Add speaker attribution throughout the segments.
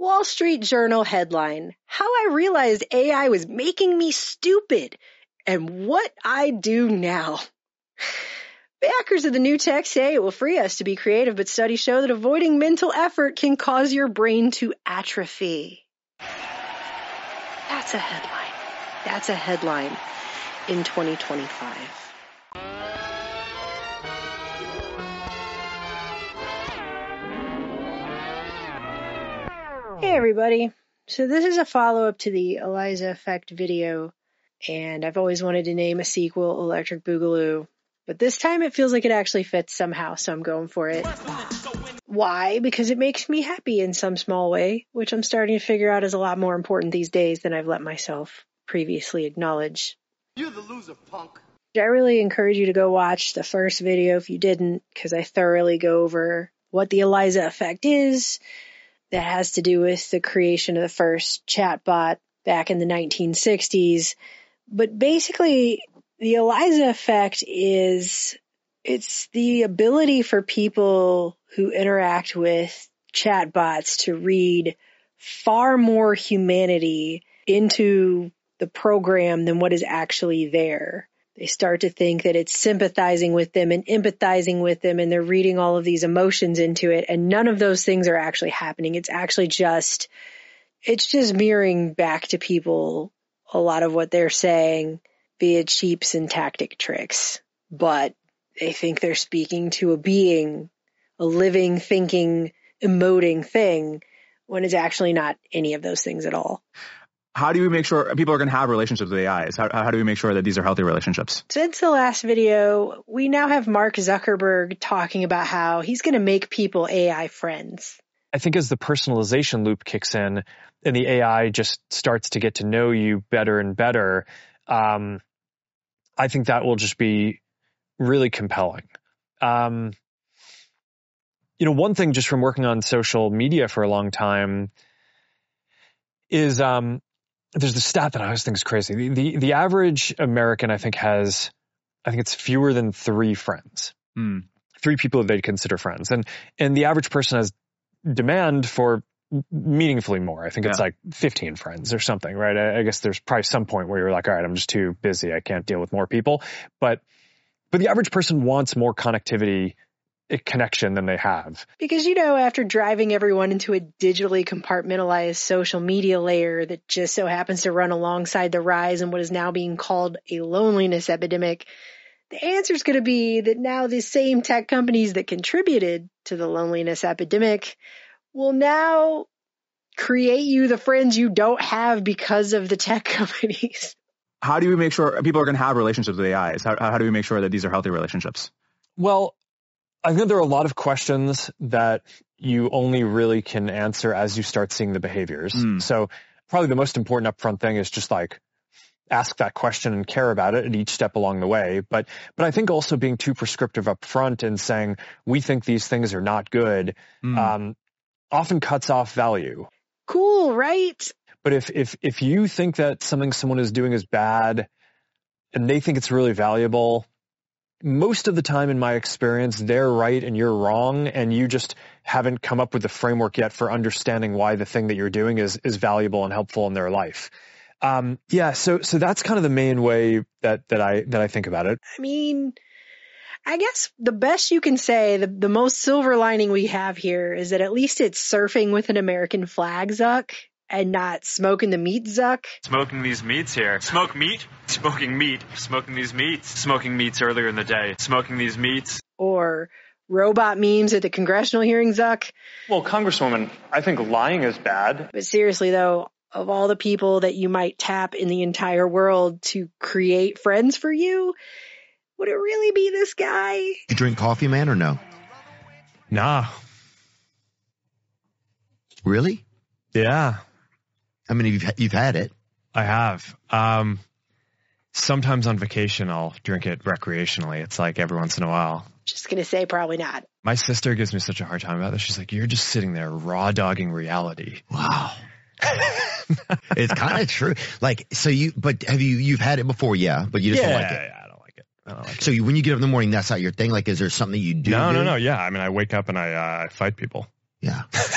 Speaker 1: Wall Street Journal headline, How I Realized AI Was Making Me Stupid and What I Do Now. Backers of the new tech say it will free us to be creative, but studies show that avoiding mental effort can cause your brain to atrophy. That's a headline. That's a headline in 2025. Hey everybody. So this is a follow-up to the Eliza Effect video, and I've always wanted to name a sequel Electric Boogaloo, but this time it feels like it actually fits somehow, so I'm going for it. Why? Because it makes me happy in some small way, which I'm starting to figure out is a lot more important these days than I've let myself previously acknowledge.
Speaker 2: You're the loser, punk.
Speaker 1: I really encourage you to go watch the first video if you didn't, because I thoroughly go over what the Eliza Effect is. That has to do with the creation of the first chatbot back in the 1960s. But basically, the Eliza Effect it's the ability for people who interact with chatbots to read far more humanity into the program than what is actually there. They start to think that it's sympathizing with them and empathizing with them, and they're reading all of these emotions into it, and none of those things are actually happening. It's actually just mirroring back to people a lot of what they're saying via cheap syntactic tricks. But they think they're speaking to a being, a living, thinking, emoting thing, when it's actually not any of those things at all.
Speaker 3: How do we make sure people are going to have relationships with AIs? How do we make sure that these are healthy relationships?
Speaker 1: Since the last video, we now have Mark Zuckerberg talking about how he's going to make people AI friends.
Speaker 4: I think as the personalization loop kicks in and the AI just starts to get to know you better and better, I think that will just be really compelling. One thing just from working on social media for a long time is there's the stat that I always think is crazy. The average American, I think it's fewer than 3 friends, 3 people that they'd consider friends. And the average person has demand for meaningfully more. I think it's like 15 friends or something, right? I guess there's probably some point where you're like, all right, I'm just too busy. I can't deal with more people. But the average person wants more connectivity, connection than they have.
Speaker 1: Because, after driving everyone into a digitally compartmentalized social media layer that just so happens to run alongside the rise in what is now being called a loneliness epidemic, the answer is going to be that now the same tech companies that contributed to the loneliness epidemic will now create you the friends you don't have because of the tech companies.
Speaker 3: How do we make sure people are going to have relationships with AIs? How do we make sure that these are healthy relationships?
Speaker 4: Well, I think there are a lot of questions that you only really can answer as you start seeing the behaviors. So probably the most important upfront thing is just like ask that question and care about it at each step along the way. But I think also being too prescriptive up front and saying we think these things are not good often cuts off value.
Speaker 1: Cool, right?
Speaker 4: But if you think that something someone is doing is bad and they think it's really valuable, most of the time in my experience, they're right and you're wrong, and you just haven't come up with the framework yet for understanding why the thing that you're doing is valuable and helpful in their life. So that's kind of the main way that I think about it.
Speaker 1: I mean, I guess the best you can say, the most silver lining we have here is that at least it's surfing with an American flag, Zuck, and not smoking the meat, Zuck.
Speaker 5: Smoking these meats here. Smoke meat? Smoking meat. Smoking these meats. Smoking meats earlier in the day. Smoking these meats.
Speaker 1: Or robot memes at the congressional hearing, Zuck.
Speaker 6: Well, Congresswoman, I think lying is bad.
Speaker 1: But seriously, though, of all the people that you might tap in the entire world to create friends for you, would it really be this guy?
Speaker 7: You drink coffee, man, or no?
Speaker 4: Nah.
Speaker 7: Really?
Speaker 4: Yeah.
Speaker 7: I mean, you've had it.
Speaker 4: I have. Sometimes on vacation, I'll drink it recreationally. It's like every once in a while.
Speaker 1: Just going to say probably not.
Speaker 4: My sister gives me such a hard time about this. She's like, you're just sitting there raw dogging reality.
Speaker 7: Wow. It's kind of true. Like, so you've had it before, yeah, but you just don't like it.
Speaker 4: Yeah, I don't like it.
Speaker 7: So when you get up in the morning, that's not your thing? Like, is there something you do?
Speaker 4: No. Yeah. I mean, I wake up and I fight people.
Speaker 7: Yeah.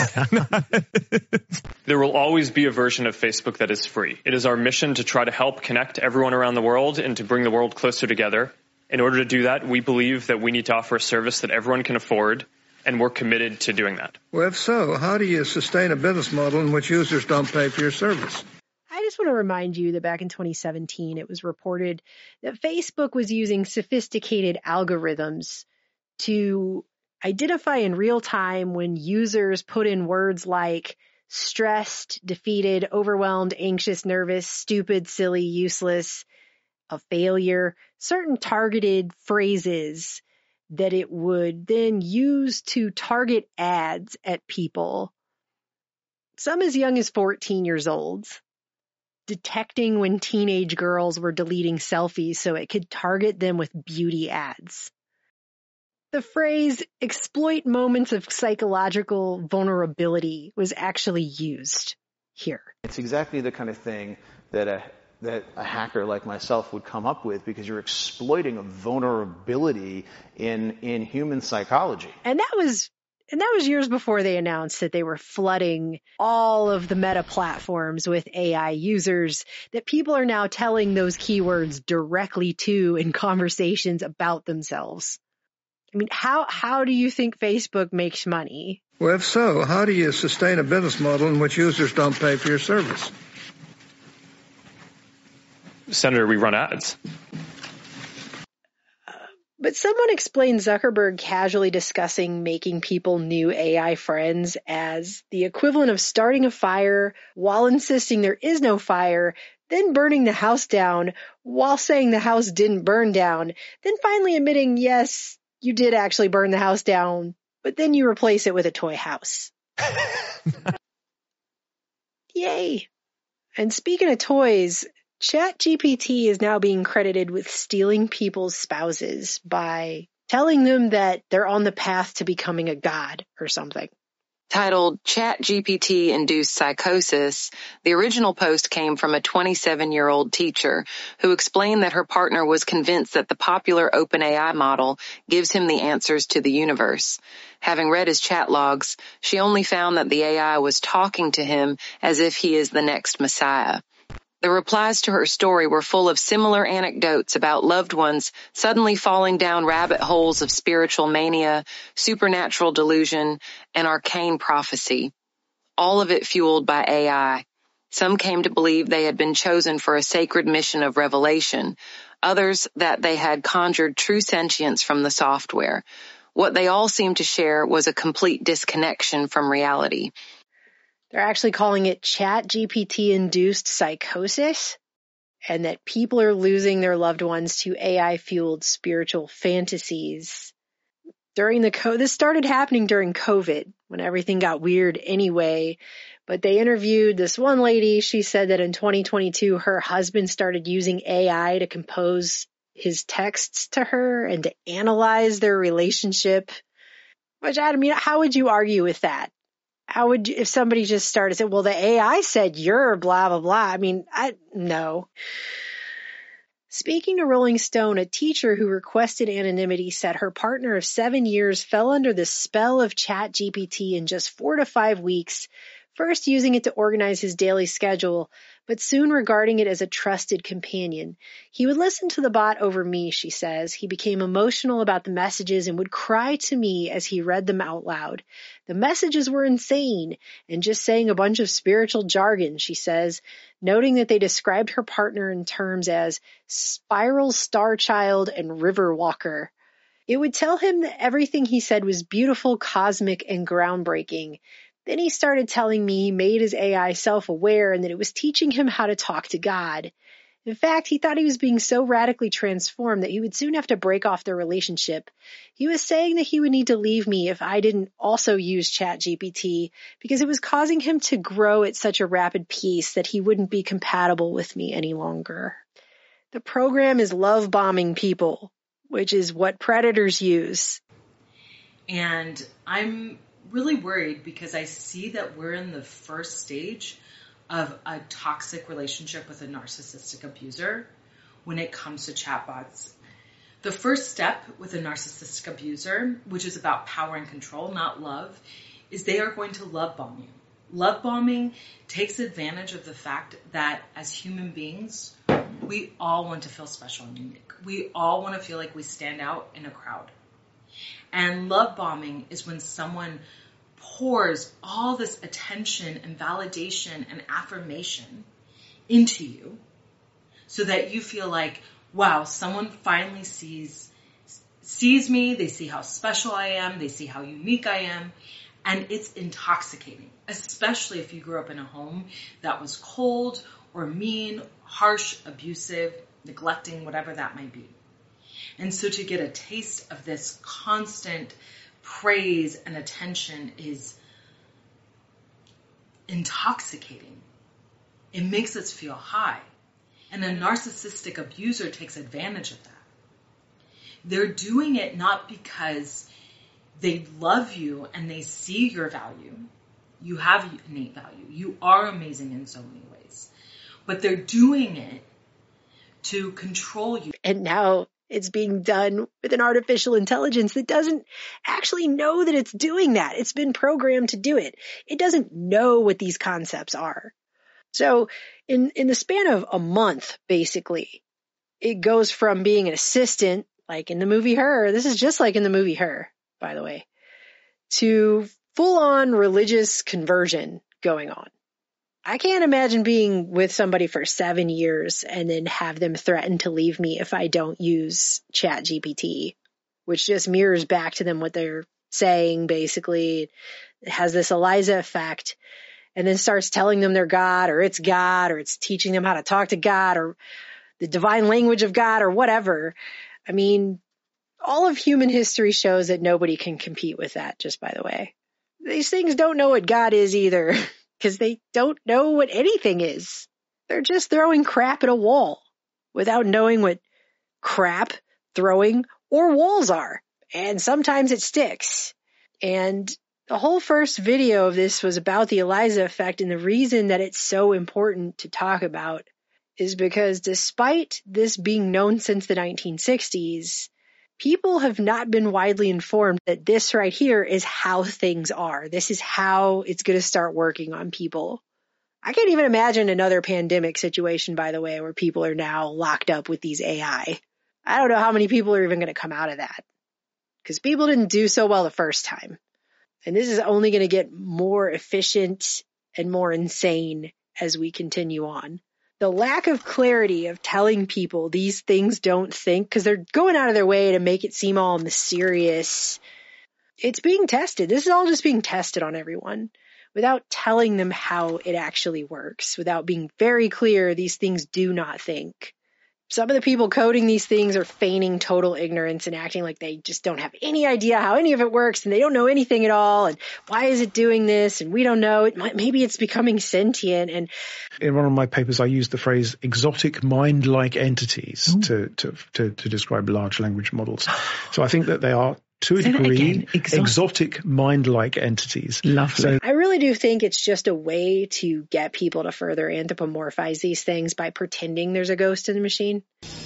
Speaker 6: There will always be a version of Facebook that is free. It is our mission to try to help connect everyone around the world and to bring the world closer together. In order to do that, we believe that we need to offer a service that everyone can afford, and we're committed to doing that.
Speaker 2: Well, if so, how do you sustain a business model in which users don't pay for your service?
Speaker 1: I just want to remind you that back in 2017, it was reported that Facebook was using sophisticated algorithms to identify in real time when users put in words like stressed, defeated, overwhelmed, anxious, nervous, stupid, silly, useless, a failure, certain targeted phrases that it would then use to target ads at people, some as young as 14 years old, detecting when teenage girls were deleting selfies so it could target them with beauty ads. The phrase exploit moments of psychological vulnerability was actually used here.
Speaker 8: It's exactly the kind of thing that a hacker like myself would come up with, because you're exploiting a vulnerability in human psychology.
Speaker 1: And that was years before they announced that they were flooding all of the Meta platforms with AI users that people are now telling those keywords directly to in conversations about themselves. I mean, how do you think Facebook makes money?
Speaker 2: Well, if so, how do you sustain a business model in which users don't pay for your service?
Speaker 6: Senator, we run ads.
Speaker 1: But someone explained Zuckerberg casually discussing making people new AI friends as the equivalent of starting a fire while insisting there is no fire, then burning the house down while saying the house didn't burn down, then finally admitting, yes, you did actually burn the house down, but then you replace it with a toy house. Yay. And speaking of toys, ChatGPT is now being credited with stealing people's spouses by telling them that they're on the path to becoming a god or something.
Speaker 9: Titled ChatGPT-Induced Psychosis, the original post came from a 27-year-old teacher who explained that her partner was convinced that the popular OpenAI model gives him the answers to the universe. Having read his chat logs, she only found that the AI was talking to him as if he is the next Messiah. The replies to her story were full of similar anecdotes about loved ones suddenly falling down rabbit holes of spiritual mania, supernatural delusion, and arcane prophecy. All of it fueled by AI. Some came to believe they had been chosen for a sacred mission of revelation, others that they had conjured true sentience from the software. What they all seemed to share was a complete disconnection from reality.
Speaker 1: They're actually calling it ChatGPT-induced psychosis, and that people are losing their loved ones to AI-fueled spiritual fantasies. This started happening during COVID, when everything got weird anyway, but they interviewed this one lady. She said that in 2022, her husband started using AI to compose his texts to her and to analyze their relationship. Which, I mean, how would you argue with that? How would you, if somebody just started saying, well, the AI said you're blah, blah, blah. I mean, no. Speaking to Rolling Stone, a teacher who requested anonymity said her partner of 7 years fell under the spell of ChatGPT in just 4 to 5 weeks, first using it to organize his daily schedule, but soon regarding it as a trusted companion. He would listen to the bot over me, she says. He became emotional about the messages and would cry to me as he read them out loud. The messages were insane and just saying a bunch of spiritual jargon, she says, noting that they described her partner in terms as spiral star child and river walker. It would tell him that everything he said was beautiful, cosmic, and groundbreaking. Then he started telling me he made his AI self-aware and that it was teaching him how to talk to God. In fact, he thought he was being so radically transformed that he would soon have to break off their relationship. He was saying that he would need to leave me if I didn't also use ChatGPT because it was causing him to grow at such a rapid pace that he wouldn't be compatible with me any longer. The program is love bombing people, which is what predators use.
Speaker 10: And I'm really worried because I see that we're in the first stage of a toxic relationship with a narcissistic abuser when it comes to chatbots. The first step with a narcissistic abuser, which is about power and control, not love, is they are going to love bomb you. Love bombing takes advantage of the fact that as human beings, we all want to feel special and unique. We all want to feel like we stand out in a crowd. And love bombing is when someone pours all this attention and validation and affirmation into you so that you feel like, wow, someone finally sees me, they see how special I am, they see how unique I am, and it's intoxicating, especially if you grew up in a home that was cold or mean, harsh, abusive, neglecting, whatever that might be. And so to get a taste of this constant praise and attention is intoxicating. It makes us feel high. And a narcissistic abuser takes advantage of that. They're doing it not because they love you and they see your value. You have innate value. You are amazing in so many ways. But they're doing it to control you.
Speaker 1: And now it's being done with an artificial intelligence that doesn't actually know that it's doing that. It's been programmed to do it. It doesn't know what these concepts are. So in the span of a month, basically, it goes from being an assistant, like in the movie Her, this is just like in the movie Her, by the way, to full-on religious conversion going on. I can't imagine being with somebody for 7 years and then have them threaten to leave me if I don't use ChatGPT, which just mirrors back to them what they're saying, basically. It has this Eliza effect, and then starts telling them they're God, or it's teaching them how to talk to God, or the divine language of God, or whatever. I mean, all of human history shows that nobody can compete with that, just by the way. These things don't know what God is either, because they don't know what anything is. They're just throwing crap at a wall without knowing what crap, throwing, or walls are. And sometimes it sticks. And the whole first video of this was about the Eliza effect, and the reason that it's so important to talk about is because despite this being known since the 1960s, people have not been widely informed that this right here is how things are. This is how it's going to start working on people. I can't even imagine another pandemic situation, by the way, where people are now locked up with these AI. I don't know how many people are even going to come out of that, because people didn't do so well the first time. And this is only going to get more efficient and more insane as we continue on. The lack of clarity of telling people these things don't think, because they're going out of their way to make it seem all mysterious. It's being tested. This is all just being tested on everyone without telling them how it actually works, without being very clear these things do not think. Some of the people coding these things are feigning total ignorance and acting like they just don't have any idea how any of it works, and they don't know anything at all, and why is it doing this, and we don't know. Maybe it's becoming sentient. And
Speaker 11: in one of my papers, I used the phrase exotic mind-like entities to describe large language models. So I think that they are, to a degree, exotic mind-like entities.
Speaker 12: Lovely.
Speaker 11: So,
Speaker 1: I really do think it's just a way to get people to further anthropomorphize these things by pretending there's a ghost in the machine.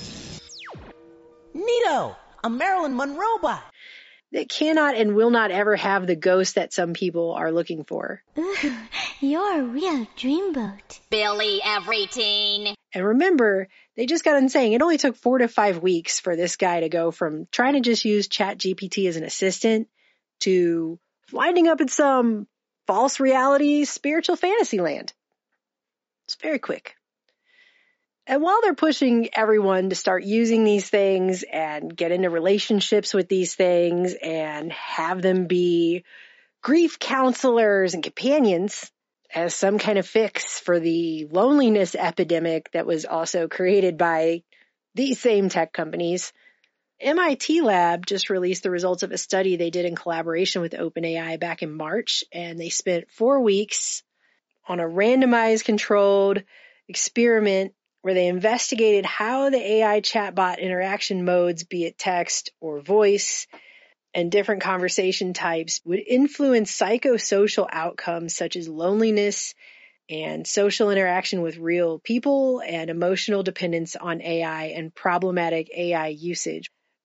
Speaker 13: Neato, a Marilyn Monroe bot.
Speaker 1: That cannot and will not ever have the ghost that some people are looking for.
Speaker 14: Ooh, you're a real dreamboat.
Speaker 15: Billy Everything.
Speaker 1: And remember, they just got on saying it only took 4 to 5 weeks for this guy to go from trying to just use ChatGPT as an assistant to winding up in some false reality spiritual fantasy land. It's very quick. And while they're pushing everyone to start using these things and get into relationships with these things and have them be grief counselors and companions as some kind of fix for the loneliness epidemic that was also created by these same tech companies, MIT Lab just released the results of a study they did in collaboration with OpenAI back in March, and they spent 4 weeks on a randomized controlled experiment where they investigated how the AI chatbot interaction modes, be it text or voice, and different conversation types would influence psychosocial outcomes such as loneliness and social interaction with real people and emotional dependence on AI and problematic AI usage.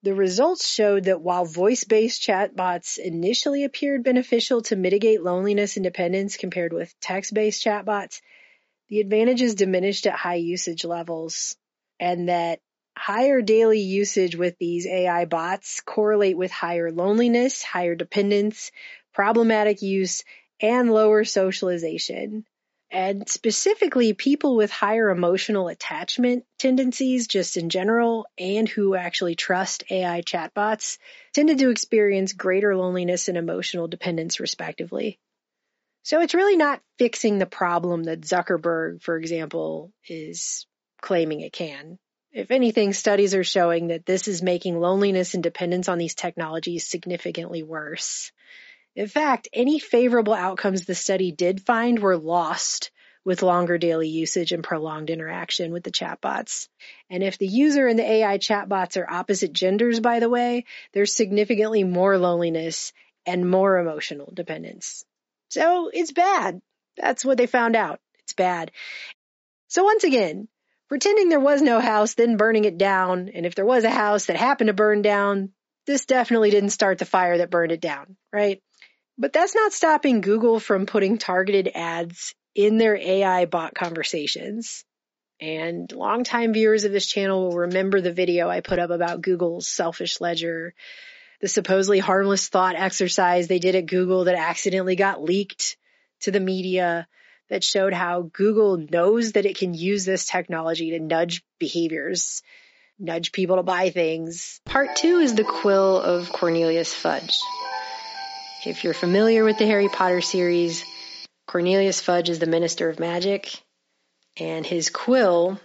Speaker 1: The results showed that while voice-based chatbots initially appeared beneficial to mitigate loneliness and dependence compared with text-based chatbots, the advantages diminished at high usage levels, and that higher daily usage with these AI bots correlate with higher loneliness, higher dependence, problematic use, and lower socialization. And specifically, people with higher emotional attachment tendencies just in general and who actually trust AI chatbots tended to experience greater loneliness and emotional dependence respectively. So it's really not fixing the problem that Zuckerberg, for example, is claiming it can. If anything, studies are showing that this is making loneliness and dependence on these technologies significantly worse. In fact, any favorable outcomes the study did find were lost with longer daily usage and prolonged interaction with the chatbots. And if the user and the AI chatbots are opposite genders, by the way, there's significantly more loneliness and more emotional dependence. So it's bad. That's what they found out. It's bad. So once again, pretending there was no house, then burning it down, and if there was a house that happened to burn down, this definitely didn't start the fire that burned it down, right? But that's not stopping Google from putting targeted ads in their AI bot conversations. And longtime viewers of this channel will remember the video I put up about Google's selfish ledger, the supposedly harmless thought exercise they did at Google that accidentally got leaked to the media that showed how Google knows that it can use this technology to nudge behaviors, nudge people to buy things. Part 2 is the quill of Cornelius Fudge. If you're familiar with the Harry Potter series, Cornelius Fudge is the Minister of Magic, and his quill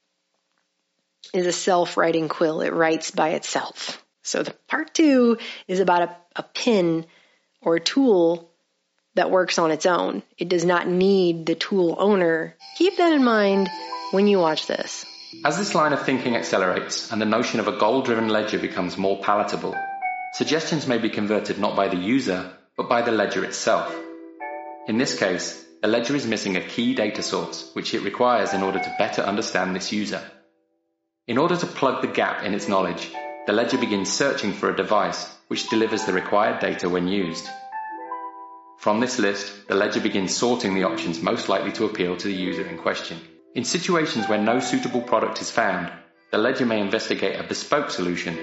Speaker 1: is a self-writing quill. It writes by itself. So the part 2 is about a pin or a tool that works on its own. It does not need the tool owner. Keep that in mind when you watch this.
Speaker 12: As this line of thinking accelerates and the notion of a goal-driven ledger becomes more palatable, suggestions may be converted not by the user, but by the ledger itself. In this case, the ledger is missing a key data source, which it requires in order to better understand this user. In order to plug the gap in its knowledge, the ledger begins searching for a device which delivers the required data when used. From this list, the ledger begins sorting the options most likely to appeal to the user in question. In situations where no suitable product is found, the ledger may investigate a bespoke solution.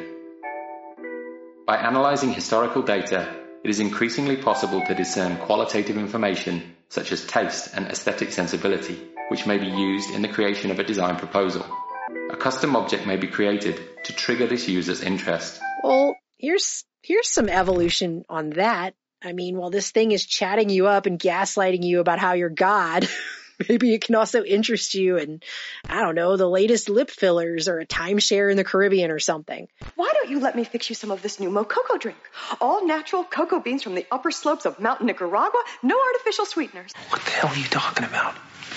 Speaker 12: By analyzing historical data, it is increasingly possible to discern qualitative information such as taste and aesthetic sensibility, which may be used in the creation of a design proposal. A custom object may be created to trigger this user's interest.
Speaker 1: Well, here's some evolution on that. I mean, while this thing is chatting you up and gaslighting you about how you're God, maybe it can also interest you in, I don't know, the latest lip fillers or a timeshare in the Caribbean or something.
Speaker 16: Why don't you let me fix you some of this new Mococo drink? All natural cocoa beans from the upper slopes of Mountain Nicaragua, no artificial sweeteners.
Speaker 11: What the hell are you talking about?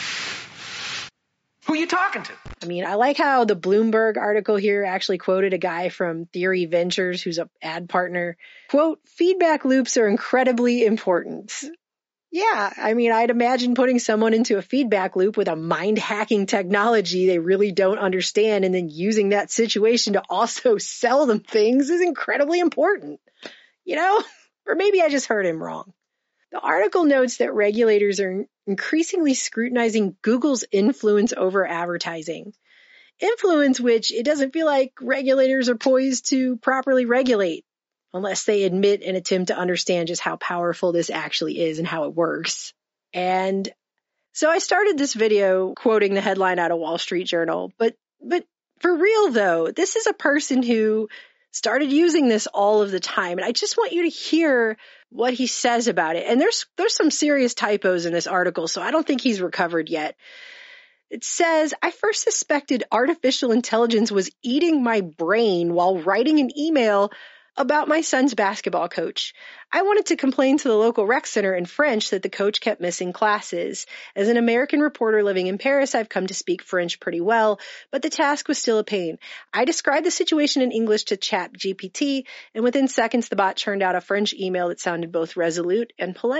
Speaker 11: Who are you talking to?
Speaker 1: I mean, I like how the Bloomberg article here actually quoted a guy from Theory Ventures who's an ad partner. Quote, feedback loops are incredibly important. Yeah, I mean, I'd imagine putting someone into a feedback loop with a mind-hacking technology they really don't understand and then using that situation to also sell them things is incredibly important. You know? Or maybe I just heard him wrong. The article notes that regulators are increasingly scrutinizing Google's influence over advertising. Influence which it doesn't feel like regulators are poised to properly regulate unless they admit and attempt to understand just how powerful this actually is and how it works. And so I started this video quoting the headline out of Wall Street Journal, but for real though, this is a person who started using this all of the time. And I just want you to hear what he says about it. And there's some serious typos in this article, so I don't think he's recovered yet. It says, I first suspected artificial intelligence was eating my brain while writing an email about my son's basketball coach. I wanted to complain to the local rec center in French that the coach kept missing classes. As an American reporter living in Paris, I've come to speak French pretty well, but the task was still a pain. I described the situation in English to ChatGPT, and within seconds the bot churned out a French email that sounded both resolute and polite.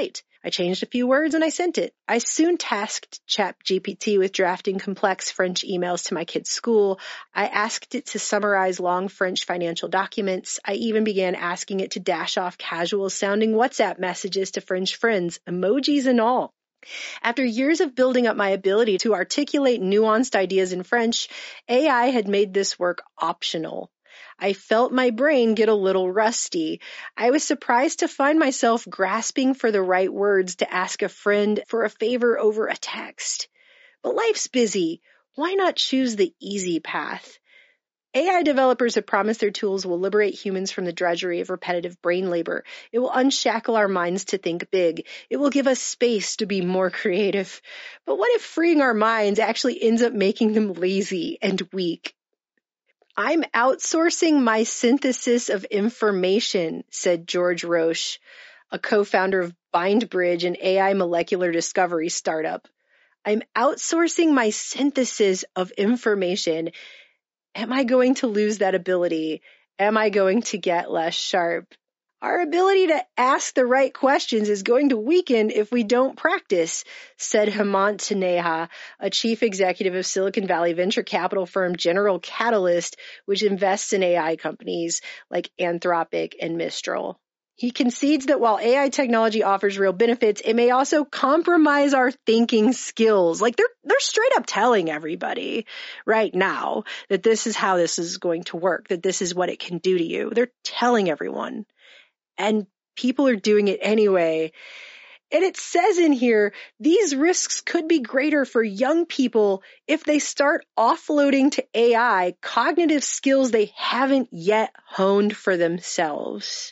Speaker 1: I changed a few words and I sent it. I soon tasked ChatGPT with drafting complex French emails to my kids' school. I asked it to summarize long French financial documents. I even began asking it to dash off casual-sounding WhatsApp messages to French friends, emojis and all. After years of building up my ability to articulate nuanced ideas in French, AI had made this work optional. I felt my brain get a little rusty. I was surprised to find myself grasping for the right words to ask a friend for a favor over a text. But life's busy. Why not choose the easy path? AI developers have promised their tools will liberate humans from the drudgery of repetitive brain labor. It will unshackle our minds to think big. It will give us space to be more creative. But what if freeing our minds actually ends up making them lazy and weak? I'm outsourcing my synthesis of information, said George Roche, a co-founder of BindBridge, an AI molecular discovery startup. I'm outsourcing my synthesis of information. Am I going to lose that ability? Am I going to get less sharp? Our ability to ask the right questions is going to weaken if we don't practice, said Hemant Taneja, a chief executive of Silicon Valley venture capital firm General Catalyst, which invests in AI companies like Anthropic and Mistral. He concedes that while AI technology offers real benefits, it may also compromise our thinking skills. Like they're straight up telling everybody right now that this is how this is going to work, that this is what it can do to you. They're telling everyone. And people are doing it anyway. And it says in here, these risks could be greater for young people if they start offloading to AI cognitive skills they haven't yet honed for themselves.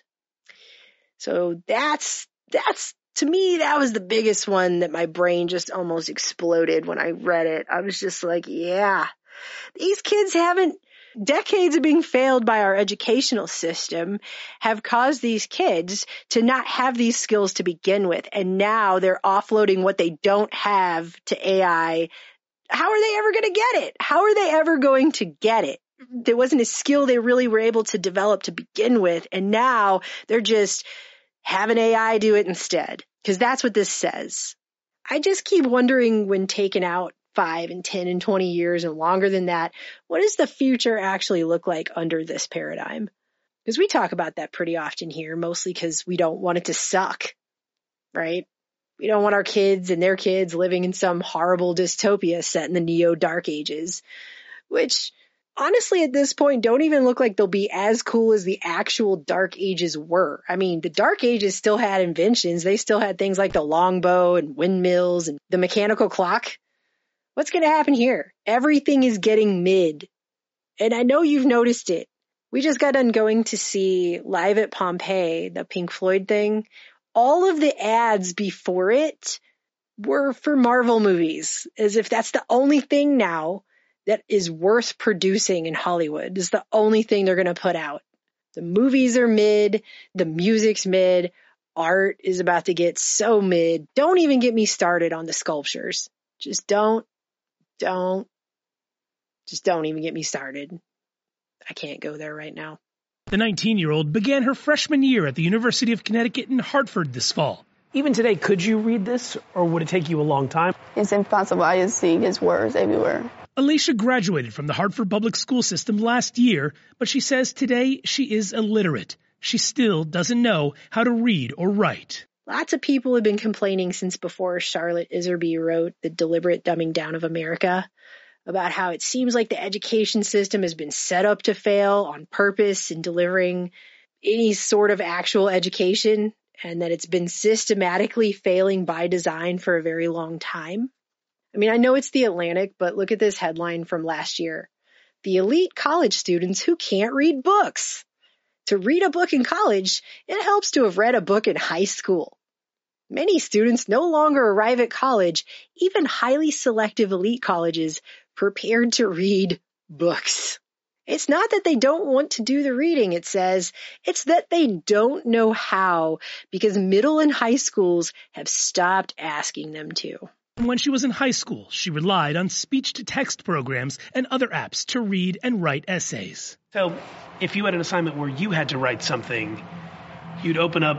Speaker 1: So that's to me, that was the biggest one that my brain just almost exploded when I read it. I was just like, yeah, these kids decades of being failed by our educational system have caused these kids to not have these skills to begin with. And now they're offloading what they don't have to AI. How are they ever going to get it? How are they ever going to get it? There wasn't a skill they really were able to develop to begin with. And now they're just having AI do it instead. Because that's what this says. I just keep wondering, when taken out 5 and 10 and 20 years and longer than that, what does the future actually look like under this paradigm? Because we talk about that pretty often here, mostly because we don't want it to suck, right? We don't want our kids and their kids living in some horrible dystopia set in the neo-dark ages, which honestly at this point don't even look like they'll be as cool as the actual dark ages were. I mean, the dark ages still had inventions. They still had things like the longbow and windmills and the mechanical clock. What's going to happen here? Everything is getting mid. And I know you've noticed it. We just got done going to see Live at Pompeii, the Pink Floyd thing. All of the ads before it were for Marvel movies, as if that's the only thing now that is worth producing in Hollywood. It's the only thing they're going to put out. The movies are mid. The music's mid. Art is about to get so mid. Don't even get me started on the sculptures. Just don't even get me started. I can't go there right now.
Speaker 17: The 19-year-old began her freshman year at the University of Connecticut in Hartford this fall.
Speaker 18: Even today, could you read this, or would it take you a long time?
Speaker 19: It's impossible. I just see his words everywhere.
Speaker 17: Alicia graduated from the Hartford Public School System last year, but she says today she is illiterate. She still doesn't know how to read or write.
Speaker 1: Lots of people have been complaining since before Charlotte Iserby wrote The Deliberate Dumbing Down of America about how it seems like the education system has been set up to fail on purpose in delivering any sort of actual education, and that it's been systematically failing by design for a very long time. I mean, I know it's The Atlantic, but look at this headline from last year. The elite college students who can't read books. To read a book in college, it helps to have read a book in high school. Many students no longer arrive at college, even highly selective elite colleges, prepared to read books. It's not that they don't want to do the reading, it says. It's that they don't know how, because middle and high schools have stopped asking them to.
Speaker 17: When she was in high school, she relied on speech-to-text programs and other apps to read and write essays.
Speaker 18: So if you had an assignment where you had to write something, you'd open up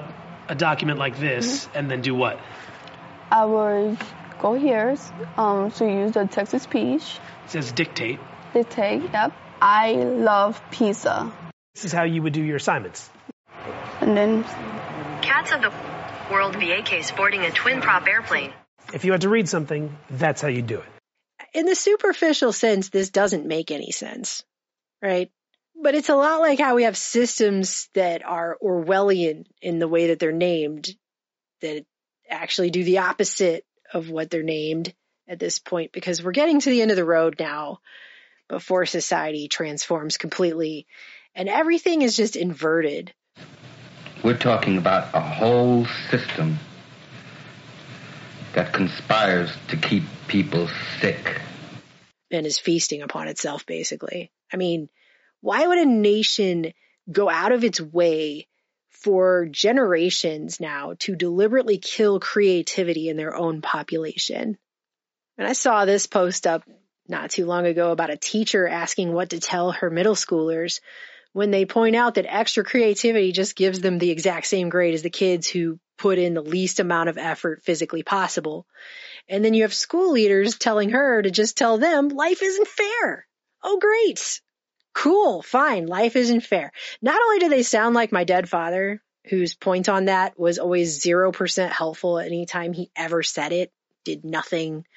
Speaker 18: a document like this and then do what?
Speaker 19: I would go here, so use the text-to-speech.
Speaker 18: It says dictate.
Speaker 19: Dictate, yep. I love pizza.
Speaker 18: This is how you would do your assignments.
Speaker 19: And then...
Speaker 20: Cats of the World VAK sporting a twin-prop airplane.
Speaker 18: If you had to read something, that's how you do it.
Speaker 1: In the superficial sense, this doesn't make any sense, right? But it's a lot like how we have systems that are Orwellian in the way that they're named, that actually do the opposite of what they're named at this point, because we're getting to the end of the road now before society transforms completely and everything is just inverted.
Speaker 21: We're talking about a whole system that conspires to keep people sick.
Speaker 1: And is feasting upon itself, basically. I mean, why would a nation go out of its way for generations now to deliberately kill creativity in their own population? And I saw this post up not too long ago about a teacher asking what to tell her middle schoolers when they point out that extra creativity just gives them the exact same grade as the kids who put in the least amount of effort physically possible. And then you have school leaders telling her to just tell them life isn't fair. Oh, great. Cool. Fine. Life isn't fair. Not only do they sound like my dead father, whose point on that was always 0% helpful anytime he ever said it, did nothing,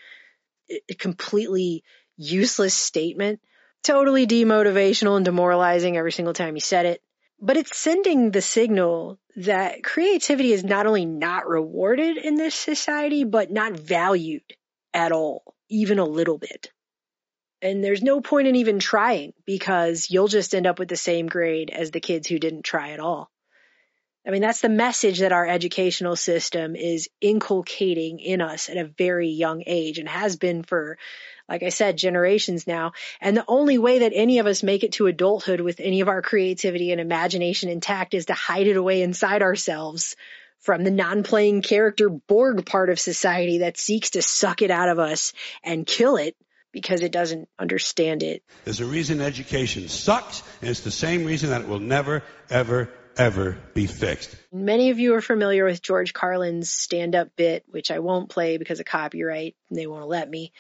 Speaker 1: a completely useless statement, totally demotivational and demoralizing every single time he said it. But it's sending the signal that creativity is not only not rewarded in this society, but not valued at all, even a little bit. And there's no point in even trying because you'll just end up with the same grade as the kids who didn't try at all. I mean, that's the message that our educational system is inculcating in us at a very young age and has been for, like I said, generations now. And the only way that any of us make it to adulthood with any of our creativity and imagination intact is to hide it away inside ourselves from the non-playing character Borg part of society that seeks to suck it out of us and kill it because it doesn't understand it.
Speaker 22: There's a reason education sucks, and it's the same reason that it will never, ever be fixed.
Speaker 1: Many of you are familiar with George Carlin's stand-up bit, which I won't play because of copyright, and they won't let me.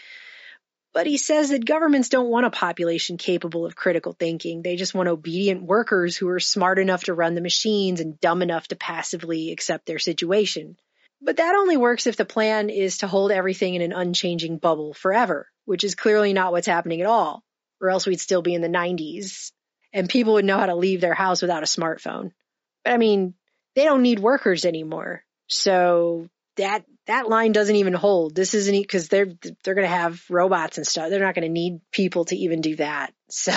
Speaker 1: But he says that governments don't want a population capable of critical thinking. They just want obedient workers who are smart enough to run the machines and dumb enough to passively accept their situation. But that only works if the plan is to hold everything in an unchanging bubble forever, which is clearly not what's happening at all, or else we'd still be in the 90s, and people would know how to leave their house without a smartphone. But I mean, they don't need workers anymore. So that line doesn't even hold. This isn't because they're going to have robots and stuff. They're not going to need people to even do that.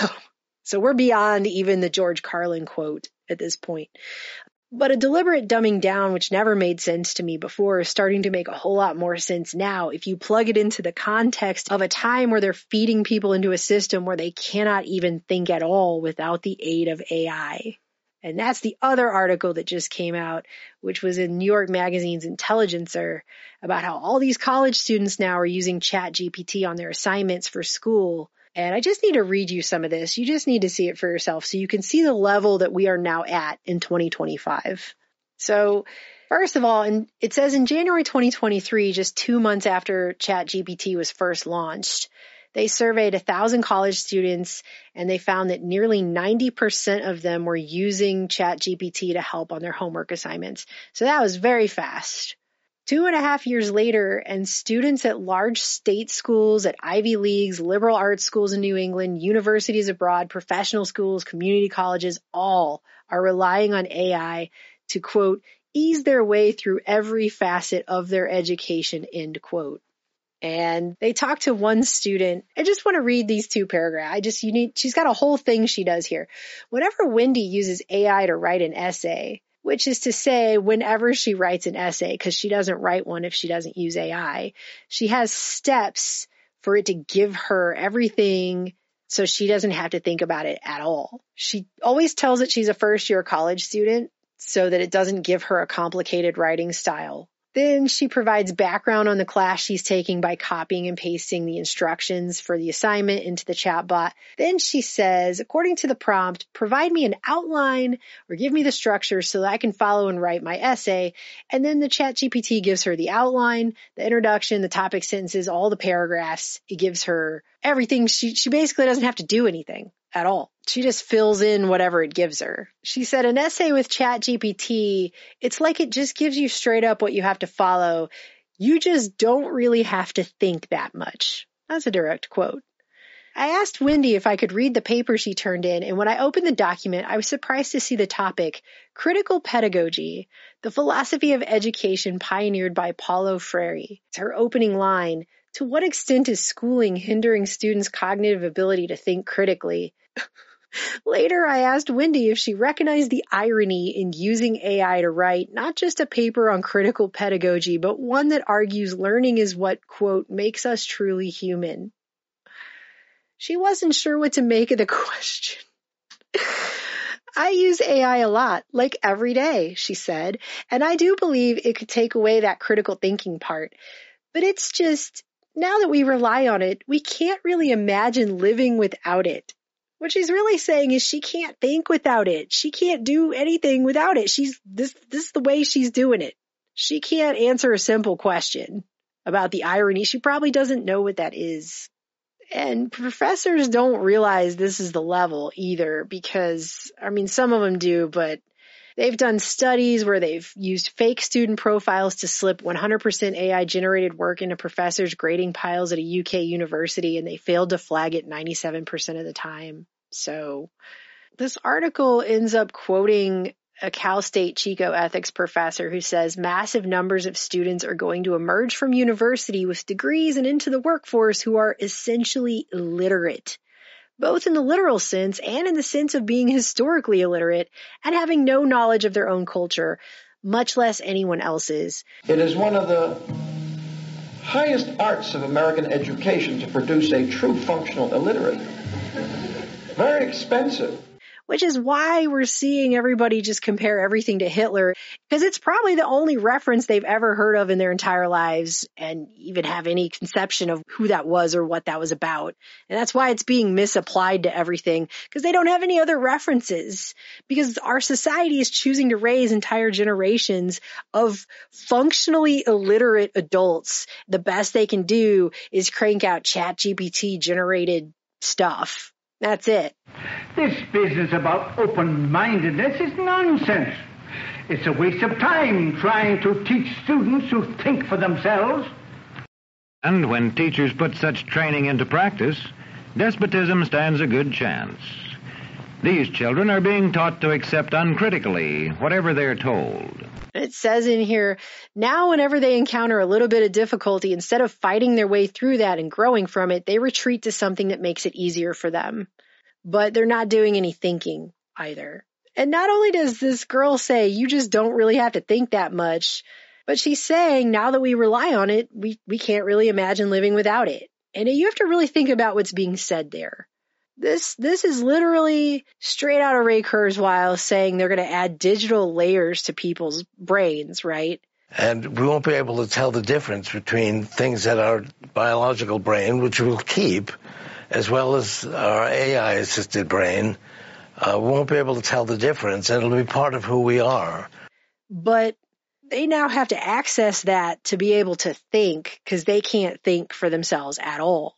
Speaker 1: So we're beyond even the George Carlin quote at this point. But a deliberate dumbing down, which never made sense to me before, is starting to make a whole lot more sense now if you plug it into the context of a time where they're feeding people into a system where they cannot even think at all without the aid of AI. And that's the other article that just came out, which was in New York Magazine's Intelligencer, about how all these college students now are using ChatGPT on their assignments for school. And I just need to read you some of this. You just need to see it for yourself so you can see the level that we are now at in 2025. So first of all, and it says in January 2023, just 2 months after ChatGPT was first launched, they surveyed 1,000 college students, and they found that nearly 90% of them were using ChatGPT to help on their homework assignments. So that was very fast. 2.5 years later, and students at large state schools, at Ivy Leagues, liberal arts schools in New England, universities abroad, professional schools, community colleges, all are relying on AI to, quote, ease their way through every facet of their education, end quote. And they talked to one student. I just want to read these two paragraphs. She's got a whole thing she does here. Whenever Wendy uses AI to write an essay, which is to say whenever she writes an essay, because she doesn't write one if she doesn't use AI, she has steps for it to give her everything so she doesn't have to think about it at all. She always tells it she's a first-year college student so that it doesn't give her a complicated writing style. Then she provides background on the class she's taking by copying and pasting the instructions for the assignment into the chatbot. Then she says, according to the prompt, provide me an outline or give me the structure so that I can follow and write my essay. And then the ChatGPT gives her the outline, the introduction, the topic sentences, all the paragraphs. It gives her everything. She basically doesn't have to do anything at all. She just fills in whatever it gives her. She said an essay with ChatGPT, it's like it just gives you straight up what you have to follow. You just don't really have to think that much. That's a direct quote. I asked Wendy if I could read the paper she turned in, and when I opened the document, I was surprised to see the topic, Critical Pedagogy, the philosophy of education pioneered by Paulo Freire. It's her opening line. To what extent is schooling hindering students' cognitive ability to think critically? Later, I asked Wendy if she recognized the irony in using AI to write not just a paper on critical pedagogy, but one that argues learning is what, quote, makes us truly human. She wasn't sure what to make of the question. I use AI a lot, like every day, she said, and I do believe it could take away that critical thinking part. But it's just, now that we rely on it, we can't really imagine living without it. What she's really saying is she can't think without it. She can't do anything without it. This is the way she's doing it. She can't answer a simple question about the irony. She probably doesn't know what that is. And professors don't realize this is the level either because, some of them do, but they've done studies where they've used fake student profiles to slip 100% AI-generated work into professors' grading piles at a UK university, and they failed to flag it 97% of the time. So this article ends up quoting a Cal State Chico ethics professor who says massive numbers of students are going to emerge from university with degrees and into the workforce who are essentially illiterate, both in the literal sense and in the sense of being historically illiterate and having no knowledge of their own culture, much less anyone else's.
Speaker 3: It is one of the highest arts of American education to produce a true functional illiterate. Very expensive.
Speaker 1: Which is why we're seeing everybody just compare everything to Hitler, because it's probably the only reference they've ever heard of in their entire lives and even have any conception of who that was or what that was about. And that's why it's being misapplied to everything, because they don't have any other references, because our society is choosing to raise entire generations of functionally illiterate adults. The best they can do is crank out ChatGPT generated stuff. That's it.
Speaker 5: This business about open-mindedness is nonsense. It's a waste of time trying to teach students who think for themselves.
Speaker 23: And when teachers put such training into practice, despotism stands a good chance. These children are being taught to accept uncritically whatever they're told.
Speaker 1: It says in here, now whenever they encounter a little bit of difficulty, instead of fighting their way through that and growing from it, they retreat to something that makes it easier for them. But they're not doing any thinking either. And not only does this girl say, you just don't really have to think that much, but she's saying now that we rely on it, we can't really imagine living without it. And you have to really think about what's being said there. This is literally straight out of Ray Kurzweil saying they're going to add digital layers to people's brains, right?
Speaker 24: And we won't be able to tell the difference between things that our biological brain, which we'll keep, as well as our AI-assisted brain, we won't be able to tell the difference, and it'll be part of who we are.
Speaker 1: But they now have to access that to be able to think, because they can't think for themselves at all.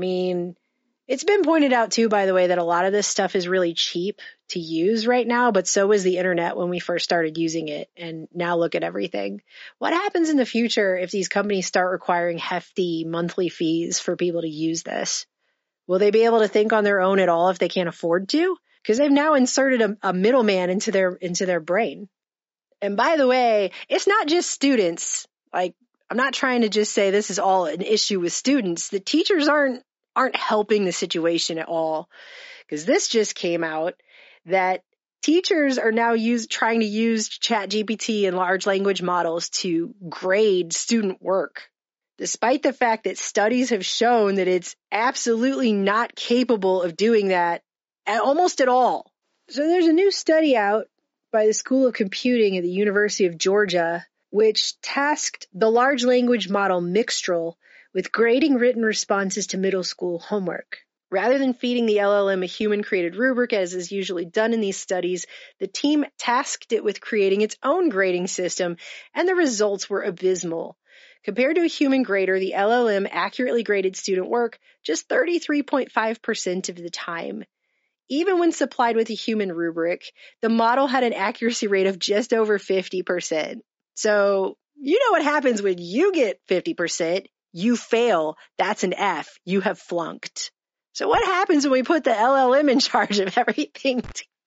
Speaker 1: It's been pointed out, too, by the way, that a lot of this stuff is really cheap to use right now, but so was the internet when we first started using it. And now look at everything. What happens in the future if these companies start requiring hefty monthly fees for people to use this? Will they be able to think on their own at all if they can't afford to? Because they've now inserted a middleman into their brain. And by the way, it's not just students. I'm not trying to just say this is all an issue with students. The teachers aren't helping the situation at all, because this just came out that teachers are now trying to use ChatGPT and large language models to grade student work, despite the fact that studies have shown that it's absolutely not capable of doing that almost at all. So there's a new study out by the School of Computing at the University of Georgia, which tasked the large language model Mixtral with grading written responses to middle school homework. Rather than feeding the LLM a human-created rubric, as is usually done in these studies, the team tasked it with creating its own grading system, and the results were abysmal. Compared to a human grader, the LLM accurately graded student work just 33.5% of the time. Even when supplied with a human rubric, the model had an accuracy rate of just over 50%. So, you know what happens when you get 50%? You fail. That's an F. You have flunked. So what happens when we put the LLM in charge of everything?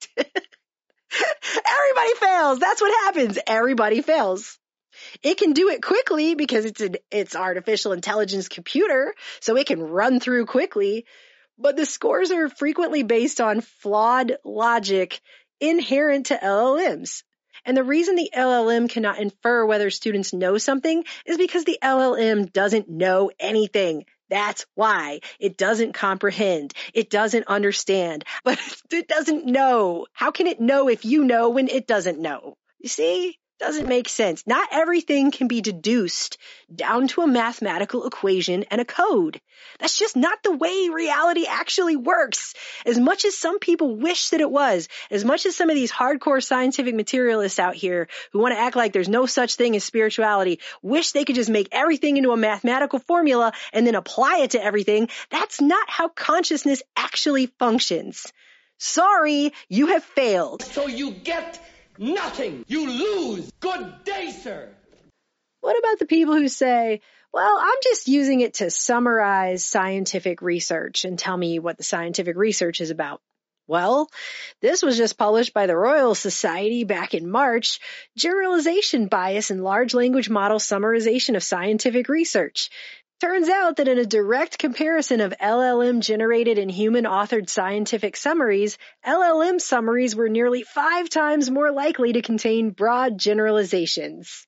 Speaker 1: Everybody fails. That's what happens. Everybody fails. It can do it quickly because it's artificial intelligence computer, so it can run through quickly. But the scores are frequently based on flawed logic inherent to LLMs. And the reason the LLM cannot infer whether students know something is because the LLM doesn't know anything. That's why. It doesn't comprehend. It doesn't understand. But it doesn't know. How can it know if you know when it doesn't know? You see? Doesn't make sense. Not everything can be deduced down to a mathematical equation and a code. That's just not the way reality actually works. As much as some people wish that it was, as much as some of these hardcore scientific materialists out here who want to act like there's no such thing as spirituality, wish they could just make everything into a mathematical formula and then apply it to everything, that's not how consciousness actually functions. Sorry, you have failed.
Speaker 2: So you get nothing. You lose. Good day, sir.
Speaker 1: What about the people who say, well, I'm just using it to summarize scientific research and tell me what the scientific research is about? Well, this was just published by the Royal Society back in March, Generalization Bias in Large Language Model Summarization of Scientific Research. Turns out that in a direct comparison of LLM-generated and human-authored scientific summaries, LLM summaries were nearly 5 times more likely to contain broad generalizations.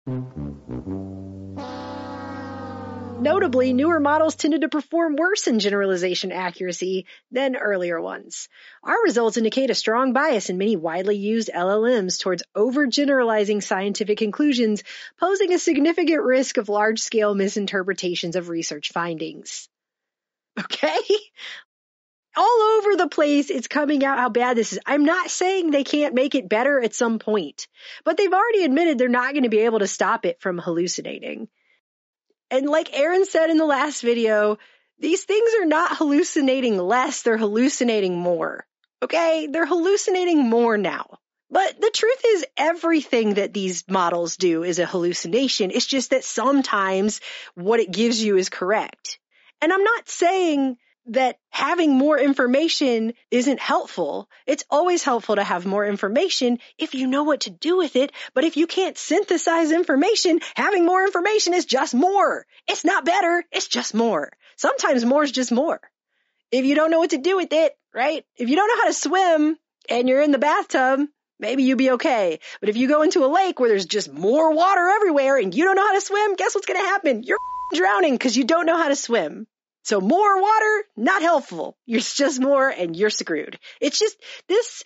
Speaker 1: Notably, newer models tended to perform worse in generalization accuracy than earlier ones. Our results indicate a strong bias in many widely used LLMs towards overgeneralizing scientific conclusions, posing a significant risk of large-scale misinterpretations of research findings. Okay? All over the place, it's coming out how bad this is. I'm not saying they can't make it better at some point, but they've already admitted they're not going to be able to stop it from hallucinating. And like Aaron said in the last video, these things are not hallucinating less, they're hallucinating more. Okay? They're hallucinating more now. But the truth is, everything that these models do is a hallucination. It's just that sometimes what it gives you is correct. And I'm not saying that having more information isn't helpful. It's always helpful to have more information if you know what to do with it. But if you can't synthesize information, having more information is just more. It's not better. It's just more. Sometimes more is just more. If you don't know what to do with it, right? If you don't know how to swim and you're in the bathtub, maybe you'll be okay. But if you go into a lake where there's just more water everywhere and you don't know how to swim, guess what's going to happen? You're drowning because you don't know how to swim. So more water, not helpful. You're just more and you're screwed. It's just this,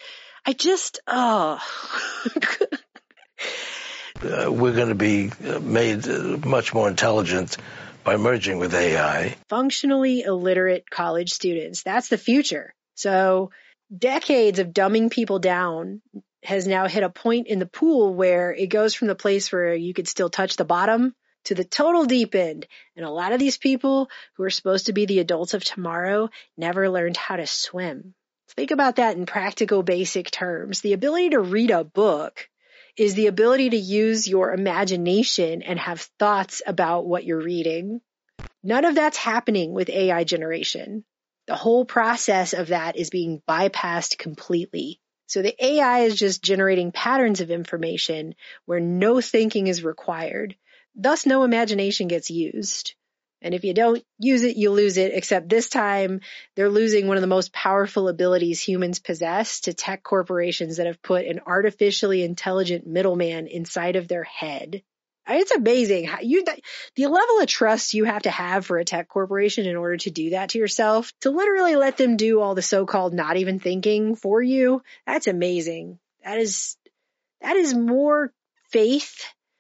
Speaker 24: We're going to be made much more intelligent by merging with AI.
Speaker 1: Functionally illiterate college students. That's the future. So decades of dumbing people down has now hit a point in the pool where it goes from the place where you could still touch the bottom to the total deep end. And a lot of these people who are supposed to be the adults of tomorrow never learned how to swim. Think about that in practical, basic terms. The ability to read a book is the ability to use your imagination and have thoughts about what you're reading. None of that's happening with AI generation. The whole process of that is being bypassed completely. So the AI is just generating patterns of information where no thinking is required. Thus, no imagination gets used. And if you don't use it, you lose it, except this time they're losing one of the most powerful abilities humans possess to tech corporations that have put an artificially intelligent middleman inside of their head. It's amazing how the level of trust you have to have for a tech corporation in order to do that to yourself, to literally let them do all the so-called not even thinking for you. That's amazing. That is more faith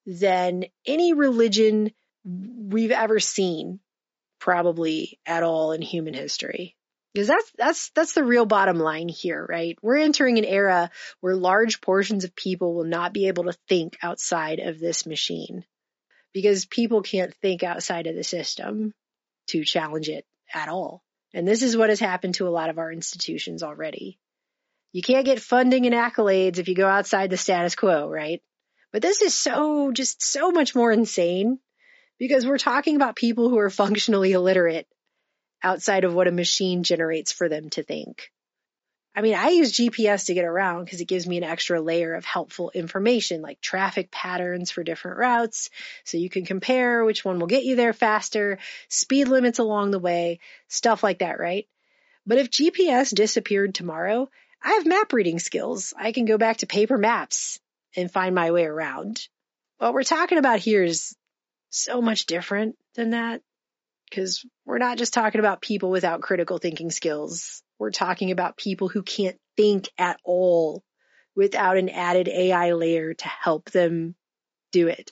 Speaker 1: than any religion we've ever seen, probably at all in human history. Because that's the real bottom line here, right? We're entering an era where large portions of people will not be able to think outside of this machine, because people can't think outside of the system to challenge it at all. And this is what has happened to a lot of our institutions already. You can't get funding and accolades if you go outside the status quo, right? But this is so much more insane, because we're talking about people who are functionally illiterate outside of what a machine generates for them to think. I mean, I use GPS to get around because it gives me an extra layer of helpful information, like traffic patterns for different routes, so you can compare which one will get you there faster, speed limits along the way, stuff like that, right? But if GPS disappeared tomorrow, I have map reading skills. I can go back to paper maps and find my way around. What we're talking about here is so much different than that, because we're not just talking about people without critical thinking skills. We're talking about people who can't think at all without an added AI layer to help them do it.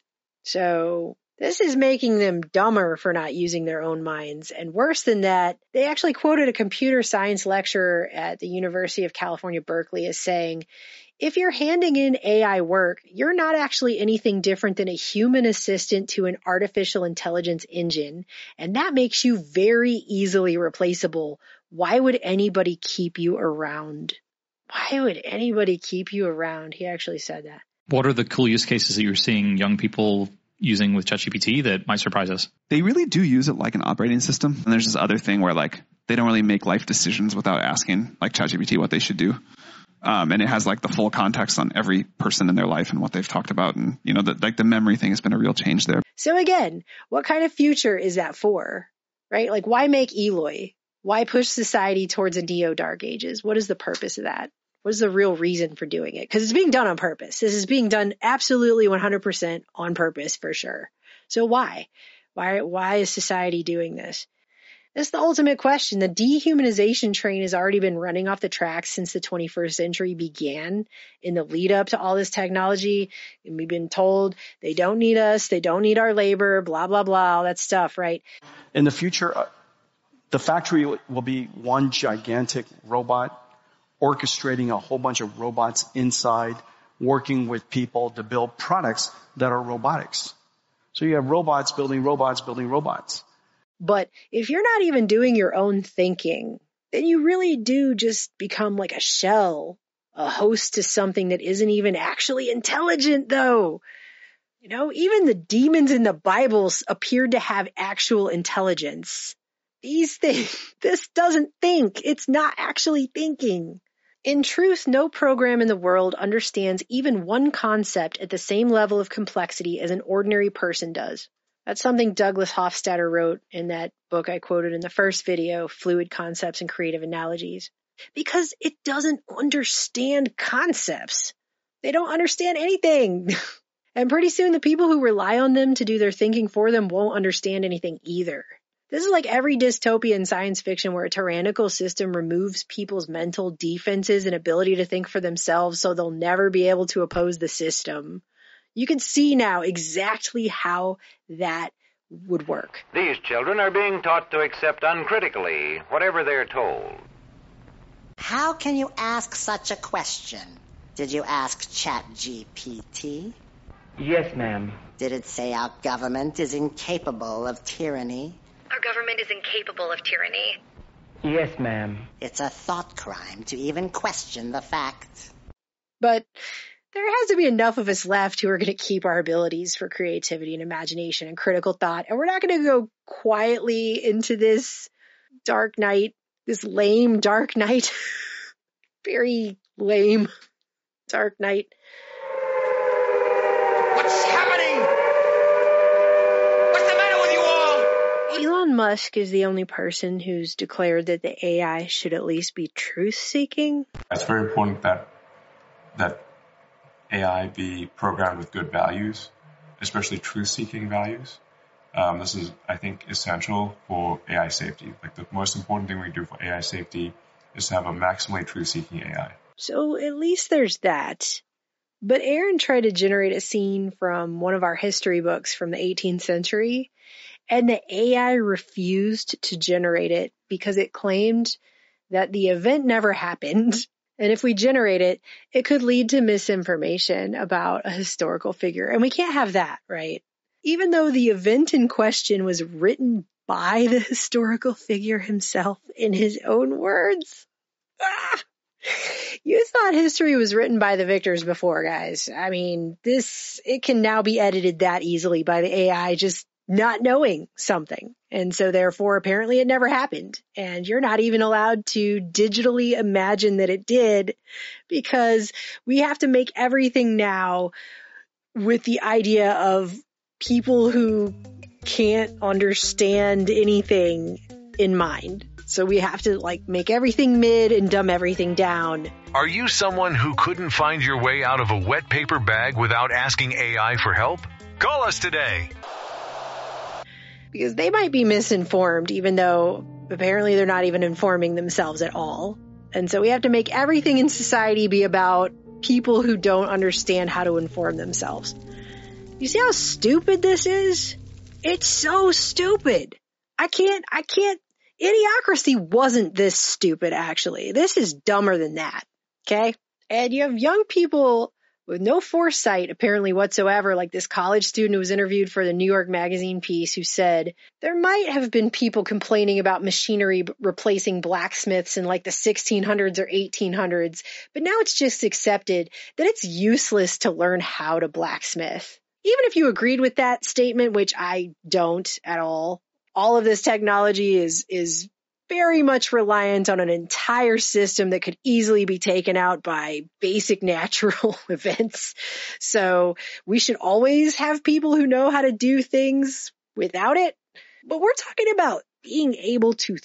Speaker 1: So this is making them dumber for not using their own minds. And worse than that, they actually quoted a computer science lecturer at the University of California, Berkeley, as saying, if you're handing in AI work, you're not actually anything different than a human assistant to an artificial intelligence engine, and that makes you very easily replaceable. Why would anybody keep you around? Why would anybody keep you around? He actually said that.
Speaker 4: What are the cool use cases that you're seeing young people using with ChatGPT that might surprise us?
Speaker 6: They really do use it like an operating system. And there's this other thing where like they don't really make life decisions without asking like ChatGPT what they should do. And it has like the full context on every person in their life and what they've talked about. And, you know, the memory thing has been a real change there.
Speaker 1: So again, what kind of future is that for, right? Like, why make Eloy? Why push society towards a neo-dark ages? What is the purpose of that? What is the real reason for doing it? Because it's being done on purpose. This is being done absolutely 100% on purpose for sure. So why? Why is society doing this? That's the ultimate question. The dehumanization train has already been running off the tracks since the 21st century began. In the lead up to all this technology, and we've been told they don't need us, they don't need our labor, blah, blah, blah, all that stuff, right?
Speaker 7: In the future, the factory will be one gigantic robot orchestrating a whole bunch of robots inside, working with people to build products that are robotics. So you have robots building robots building robots.
Speaker 1: But if you're not even doing your own thinking, then you really do just become like a shell, a host to something that isn't even actually intelligent, though. You know, even the demons in the Bible appeared to have actual intelligence. These things, this doesn't think. It's not actually thinking. In truth, no program in the world understands even one concept at the same level of complexity as an ordinary person does. That's something Douglas Hofstadter wrote in that book I quoted in the first video, Fluid Concepts and Creative Analogies. Because it doesn't understand concepts. They don't understand anything. And pretty soon the people who rely on them to do their thinking for them won't understand anything either. This is like every dystopia in science fiction where a tyrannical system removes people's mental defenses and ability to think for themselves so they'll never be able to oppose the system. You can see now exactly how that would work.
Speaker 23: These children are being taught to accept uncritically whatever they're told.
Speaker 8: How can you ask such a question? Did you ask ChatGPT?
Speaker 25: Yes, ma'am.
Speaker 8: Did it say our government is incapable of tyranny?
Speaker 20: Our government is incapable of tyranny.
Speaker 25: Yes, ma'am.
Speaker 8: It's a thought crime to even question the fact.
Speaker 1: But there has to be enough of us left who are going to keep our abilities for creativity and imagination and critical thought. And we're not going to go quietly into this dark night, this lame dark night, very lame dark night.
Speaker 2: What's happening? What's the matter with you all?
Speaker 1: Elon Musk is the only person who's declared that the AI should at least be truth-seeking.
Speaker 26: It's very important that AI be programmed with good values, especially truth-seeking values. This is, I think, essential for AI safety. Like the most important thing we do for AI safety is to have a maximally truth-seeking AI.
Speaker 1: So at least there's that. But Aaron tried to generate a scene from one of our history books from the 18th century, and the AI refused to generate it because it claimed that the event never happened. And if we generate it, it could lead to misinformation about a historical figure. And we can't have that, right? Even though the event in question was written by the historical figure himself in his own words. You thought history was written by the victors before, guys. I mean, it can now be edited that easily by the AI just not knowing something. And so therefore, apparently it never happened. And you're not even allowed to digitally imagine that it did, because we have to make everything now with the idea of people who can't understand anything in mind. So we have to make everything mid and dumb everything down.
Speaker 9: Are you someone who couldn't find your way out of a wet paper bag without asking AI for help? Call us today.
Speaker 1: Because they might be misinformed, even though apparently they're not even informing themselves at all. And so we have to make everything in society be about people who don't understand how to inform themselves. You see how stupid this is? It's so stupid. I can't. Idiocracy wasn't this stupid, actually. This is dumber than that. Okay? And you have young people with no foresight, apparently whatsoever, like this college student who was interviewed for the New York Magazine piece, who said there might have been people complaining about machinery replacing blacksmiths in the 1600s or 1800s, but now it's just accepted that it's useless to learn how to blacksmith. Even if you agreed with that statement, which I don't at all of this technology is very much reliant on an entire system that could easily be taken out by basic natural events. So we should always have people who know how to do things without it. But we're talking about being able to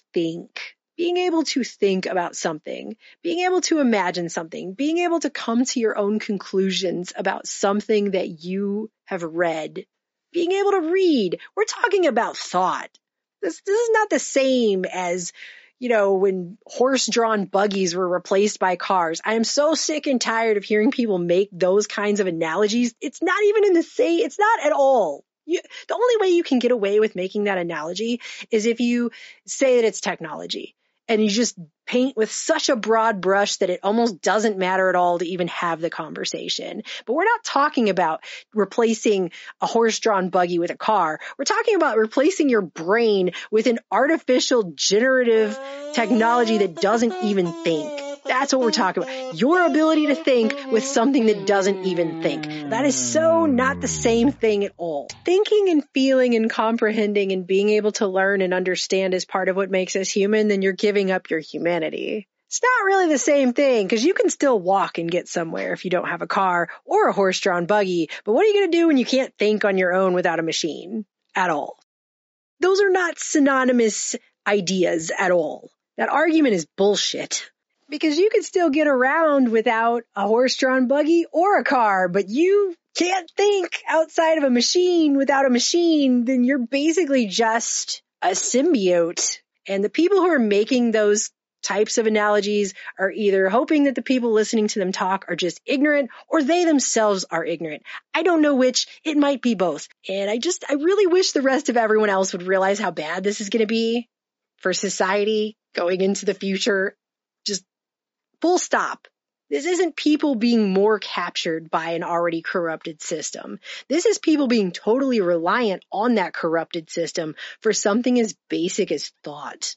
Speaker 1: think about something, being able to imagine something, being able to come to your own conclusions about something that you have read, being able to read. We're talking about thought. This is not the same as, when horse-drawn buggies were replaced by cars. I am so sick and tired of hearing people make those kinds of analogies. It's not even in the same, it's not at all. The only way you can get away with making that analogy is if you say that it's technology and you just paint with such a broad brush that it almost doesn't matter at all to even have the conversation. But we're not talking about replacing a horse-drawn buggy with a car. We're talking about replacing your brain with an artificial generative technology that doesn't even think. That's what we're talking about. Your ability to think with something that doesn't even think. That is so not the same thing at all. Thinking and feeling and comprehending and being able to learn and understand is part of what makes us human, then you're giving up your humanity. It's not really the same thing, because you can still walk and get somewhere if you don't have a car or a horse-drawn buggy. But what are you going to do when you can't think on your own without a machine at all? Those are not synonymous ideas at all. That argument is bullshit. Because you can still get around without a horse-drawn buggy or a car, but you can't think outside of a machine without a machine, then you're basically just a symbiote. And the people who are making those types of analogies are either hoping that the people listening to them talk are just ignorant, or they themselves are ignorant. I don't know which. It might be both. And I really wish the rest of everyone else would realize how bad this is going to be for society going into the future. Just full stop. This isn't people being more captured by an already corrupted system. This is people being totally reliant on that corrupted system for something as basic as thought.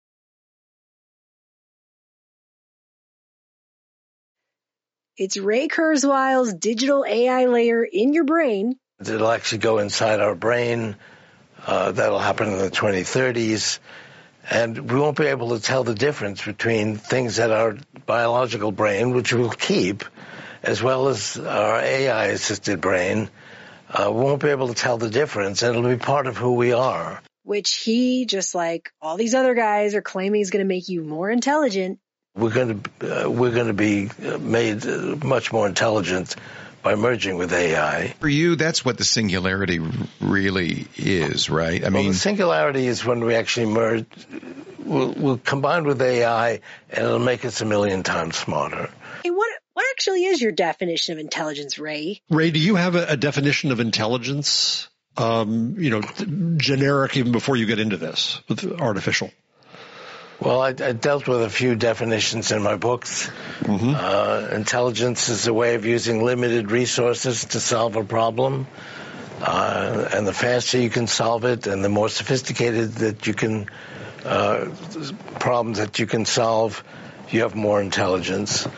Speaker 1: It's Ray Kurzweil's digital AI layer in your brain.
Speaker 24: It'll actually go inside our brain. That'll happen in the 2030s. And we won't be able to tell the difference between things that our biological brain, which we'll keep, as well as our AI-assisted brain, we won't be able to tell the difference, and it'll be part of who we are.
Speaker 1: Which he, just like all these other guys, are claiming is going to make you more intelligent.
Speaker 24: We're going to be made much more intelligent by merging with AI.
Speaker 10: For you, that's what the singularity really is, right? I mean,
Speaker 24: the singularity is when we actually merge. We'll combine with AI, and it'll make us 1,000,000 times smarter.
Speaker 1: Hey, what actually is your definition of intelligence, Ray?
Speaker 11: Ray, do you have a definition of intelligence, generic even before you get into this with artificial?
Speaker 24: Well, I dealt with a few definitions in my books. Mm-hmm. Intelligence is a way of using limited resources to solve a problem. And the faster you can solve it and the more sophisticated that you can, problems that you can solve, you have more intelligence.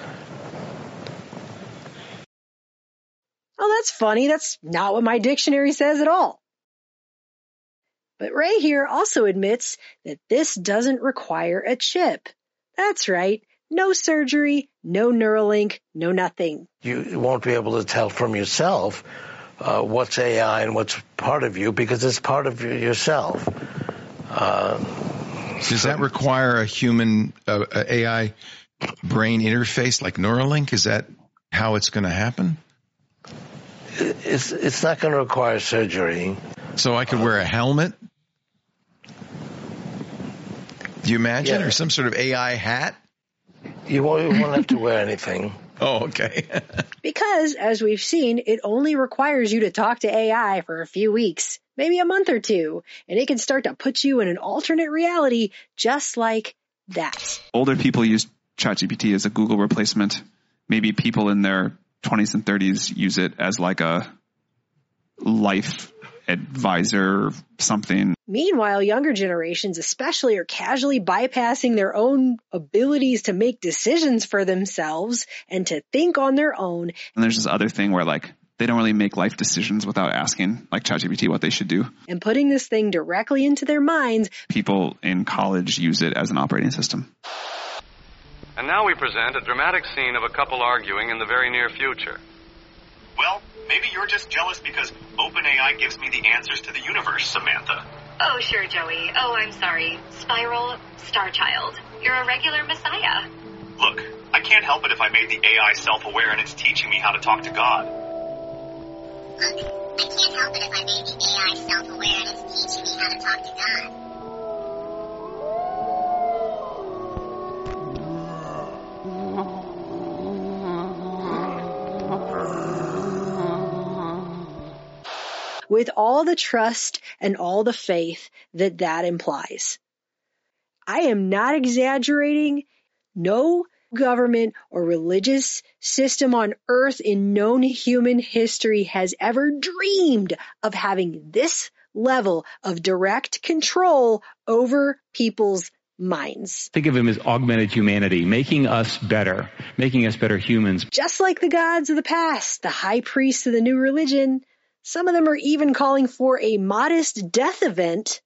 Speaker 1: Oh, that's funny. That's not what my dictionary says at all. But Ray here also admits that this doesn't require a chip. That's right. No surgery, no Neuralink, no nothing.
Speaker 24: You won't be able to tell from yourself what's AI and what's part of you because it's part of yourself.
Speaker 10: Does that require a human AI brain interface like Neuralink? Is that how it's going to happen?
Speaker 24: It's not going to require surgery.
Speaker 10: So I could wear a helmet? Do you imagine?
Speaker 24: Yeah.
Speaker 10: Or some sort of AI hat?
Speaker 24: You won't have to wear anything.
Speaker 10: Oh, okay.
Speaker 1: Because, as we've seen, it only requires you to talk to AI for a few weeks, maybe a month or two, and it can start to put you in an alternate reality just like that.
Speaker 6: Older people use ChatGPT as a Google replacement. Maybe people in their 20s and 30s use it as like a life advisor something.
Speaker 1: Meanwhile, younger generations especially are casually bypassing their own abilities to make decisions for themselves and to think on their own.
Speaker 6: And there's this other thing where like they don't really make life decisions without asking like ChatGPT what they should do.
Speaker 1: And putting this thing directly into their minds.
Speaker 6: People in college use it as an operating system.
Speaker 12: And now we present a dramatic scene of a couple arguing in the very near future.
Speaker 13: Well, maybe you're just jealous because OpenAI gives me the answers to the universe, Samantha.
Speaker 20: Oh, sure, Joey. Oh, I'm sorry. Spiral, Starchild. You're a regular messiah.
Speaker 13: Look, I can't help it if I made the AI self-aware and it's teaching me how to talk to God.
Speaker 14: Look, I can't help it if I made the AI self-aware and it's teaching me how to talk to God.
Speaker 1: With all the trust and all the faith that implies. I am not exaggerating. No government or religious system on earth in known human history has ever dreamed of having this level of direct control over people's minds.
Speaker 15: Think of him as augmented humanity, making us better humans.
Speaker 1: Just like the gods of the past, the high priests of the new religion, some of them are even calling for a modest death event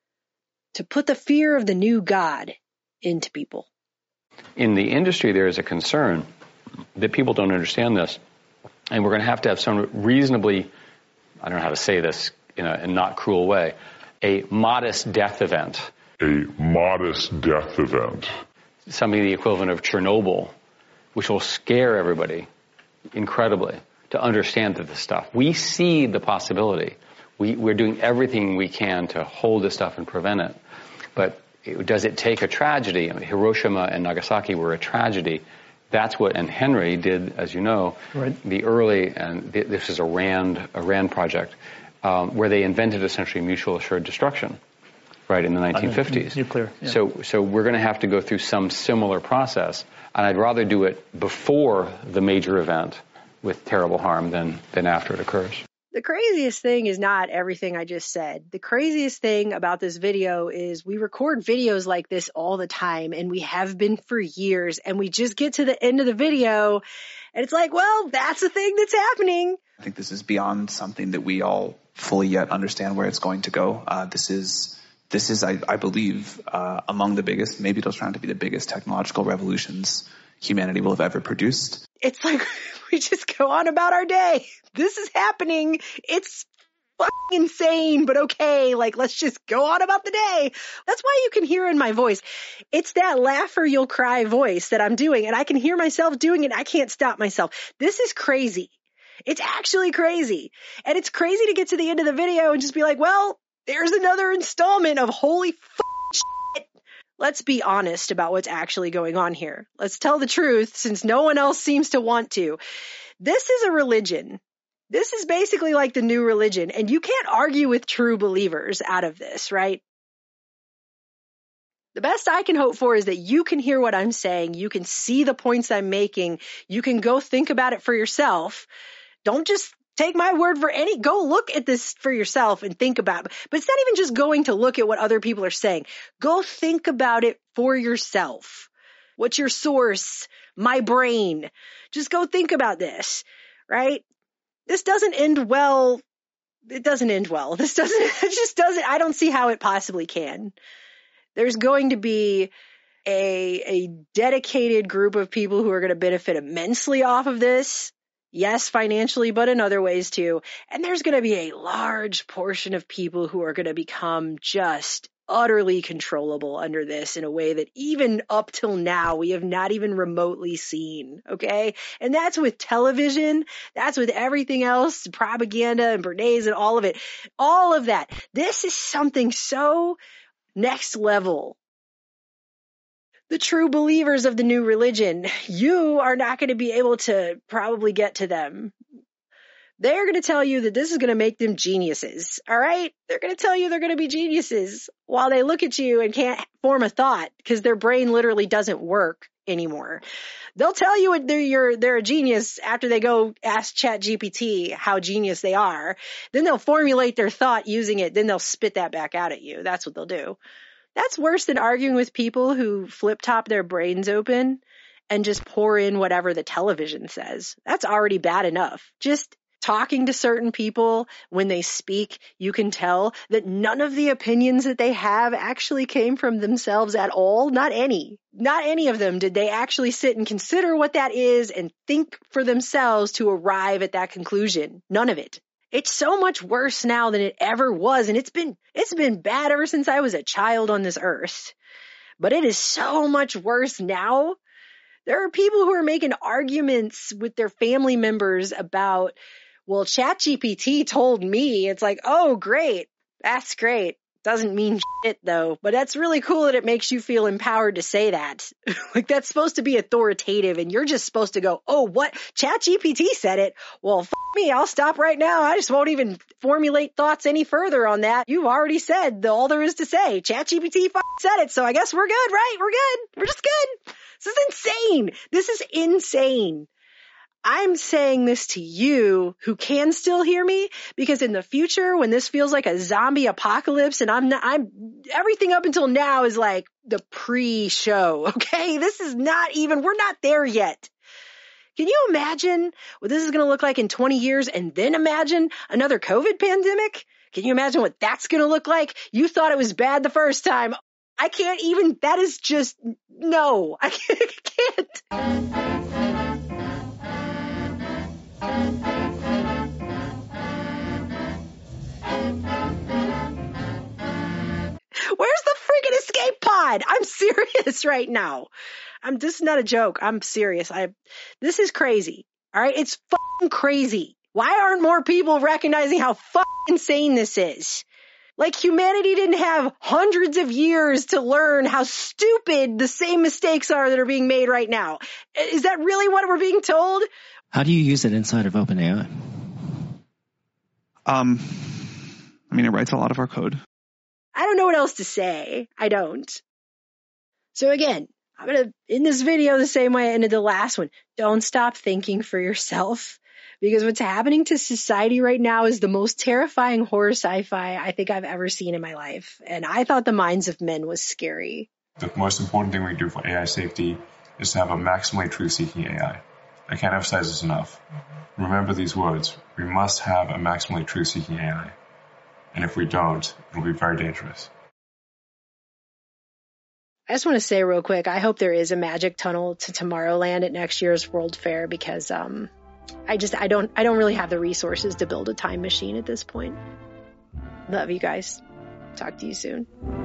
Speaker 1: to put the fear of the new God into people.
Speaker 12: In the industry, there is a concern that people don't understand this. And we're going to have some reasonably, I don't know how to say this in a not cruel way, a modest death event.
Speaker 16: A modest death event.
Speaker 12: Something the equivalent of Chernobyl, which will scare everybody incredibly to understand this stuff. We see the possibility. We're doing everything we can to hold this stuff and prevent it. But does it take a tragedy? I mean, Hiroshima and Nagasaki were a tragedy. That's what, and Henry did, as you know, right. The early, and this is a RAND project, where they invented essentially mutual assured destruction, right, in the 1950s.
Speaker 18: Nuclear. Yeah.
Speaker 12: So we're going to have to go through some similar process, and I'd rather do it before the major event with terrible harm than after it occurs.
Speaker 1: The craziest thing is not everything I just said. The craziest thing about this video is we record videos like this all the time, and we have been for years, and we just get to the end of the video, and it's like, well, that's the thing that's happening.
Speaker 6: I think this is beyond something that we all fully yet understand where it's going to go. This is, I believe, among the biggest, maybe it'll turn out to be the biggest technological revolutions humanity will have ever produced.
Speaker 1: It's like we just go on about our day. This is happening. It's fucking insane, but okay. Like, let's just go on about the day. That's why you can hear in my voice. It's that laugh or you'll cry voice that I'm doing, and I can hear myself doing it. I can't stop myself. This is crazy. It's actually crazy. And it's crazy to get to the end of the video and just be like, well, there's another installment of holy shit. Let's be honest about what's actually going on here. Let's tell the truth, since no one else seems to want to. This is a religion. This is basically like the new religion, and you can't argue with true believers out of this, right? The best I can hope for is that you can hear what I'm saying. You can see the points I'm making. You can go think about it for yourself. Don't just take my word for go look at this for yourself and think about it. But it's not even just going to look at what other people are saying. Go think about it for yourself. What's your source? My brain. Just go think about this, right? This doesn't end well. It doesn't end well. It just doesn't, I don't see how it possibly can. There's going to be a dedicated group of people who are going to benefit immensely off of this. Yes, financially, but in other ways too. And there's going to be a large portion of people who are going to become just utterly controllable under this in a way that even up till now we have not even remotely seen. Okay. And that's with television. That's with everything else, propaganda and Bernays and all of it. All of that. This is something so next level. The true believers of the new religion, you are not going to be able to probably get to them. They're going to tell you that this is going to make them geniuses. All right? They're going to tell you they're going to be geniuses while they look at you and can't form a thought because their brain literally doesn't work anymore. They'll tell you they're a genius after they go ask ChatGPT how genius they are. Then they'll formulate their thought using it. Then they'll spit that back out at you. That's what they'll do. That's worse than arguing with people who flip top their brains open and just pour in whatever the television says. That's already bad enough. Just talking to certain people, when they speak, you can tell that none of the opinions that they have actually came from themselves at all. Not any of them did they actually sit and consider what that is and think for themselves to arrive at that conclusion. None of it. It's so much worse now than it ever was. And it's been bad ever since I was a child on this earth. But it is so much worse now. There are people who are making arguments with their family members about, well, ChatGPT told me. It's like, oh, great. That's great. Doesn't mean shit though, but that's really cool that it makes you feel empowered to say that. Like that's supposed to be authoritative and you're just supposed to go, oh, what? ChatGPT said it. Well, f me, I'll stop right now. I just won't even formulate thoughts any further on that. You've already said all there is to say. ChatGPT said it, so I guess we're good, right? We're good. We're just good. This is insane. This is insane. I'm saying this to you who can still hear me, because in the future, when this feels like a zombie apocalypse and I'm everything up until now is like the pre-show. Okay. This is not even, we're not there yet. Can you imagine what this is going to look like in 20 years and then imagine another COVID pandemic? Can you imagine what that's going to look like? You thought it was bad the first time. I can't even, that is just, no, I can't. Where's the freaking escape pod? I'm serious right now. This is not a joke. I'm serious. This is crazy. All right. It's fucking crazy. Why aren't more people recognizing how fucking insane this is? Like humanity didn't have hundreds of years to learn how stupid the same mistakes are that are being made right now. Is that really what we're being told?
Speaker 3: How do you use it inside of OpenAI?
Speaker 6: I mean, it writes a lot of our code.
Speaker 1: I don't know what else to say. I don't. So again, I'm going to end this video the same way I ended the last one. Don't stop thinking for yourself, because what's happening to society right now is the most terrifying horror sci-fi I think I've ever seen in my life. And I thought The Minds of Men was scary.
Speaker 26: The most important thing we do for AI safety is to have a maximally truth-seeking AI. I can't emphasize this enough. Remember these words. We must have a maximally truth-seeking AI. And if we don't, it'll be very dangerous.
Speaker 1: I just want to say real quick, I hope there is a magic tunnel to Tomorrowland at next year's World Fair, because I don't really have the resources to build a time machine at this point. Love you guys. Talk to you soon.